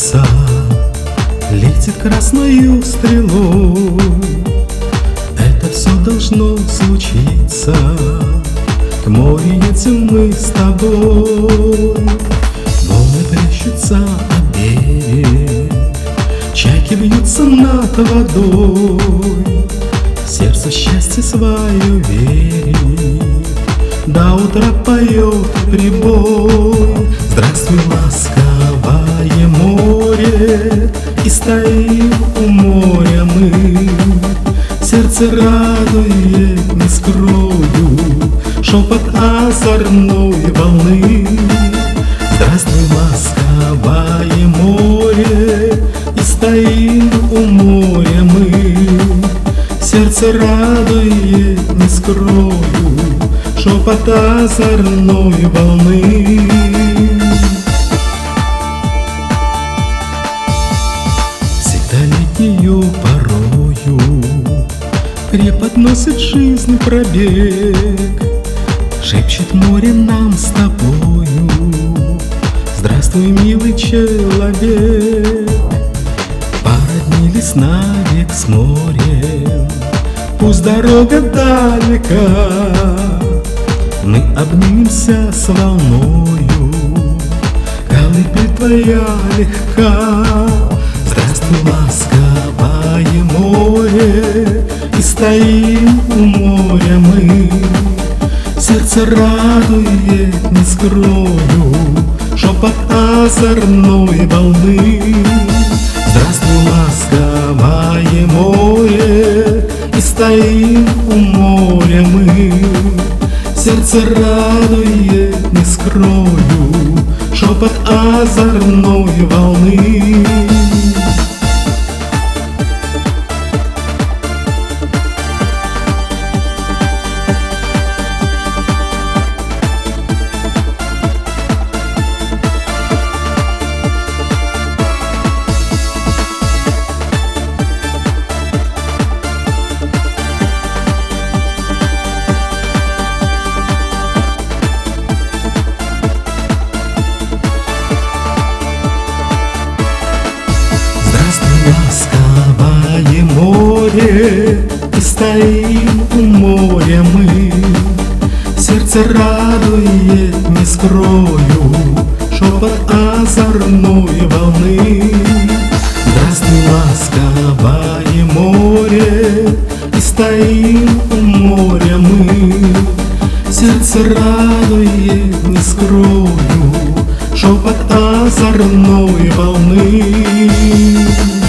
солнца летит красною стрелой. Это все должно случиться, к морю едем мы с тобой. Волны плещутся о берег, чайки бьются над водой. Сердце счастье свое верит, до утра поет прибой. Здравствуй, ласковое море, и стоим у моря мы. Сердце радует, не скрою, шепот озорной волны. Здравствуй, ласковое море, и стоим у моря мы. Сердце радует, не скрою, шепот озорной волны. Всегда летнею порою преподносит жизнь пробег, шепчет море нам с тобою: здравствуй, милый человек. Породнились навек с морем, пусть дорога далека, мы обнимемся с волною, колыбель твоя легка. Здравствуй, ласковое море, и стоим у моря мы. Сердце радует, не скрою, шепот озорной волны. Здравствуй, ласковое море, и стоим у моря мы. Сердце радует, не скрою, шепот озорной волны. Ласковое море, и стоим у моря мы. Сердце радует, не скрою, шепот озорной волны. Здравствуй, ласковое море, и стоим у моря мы. Сердце радует, не скрою, шепот озорной волны.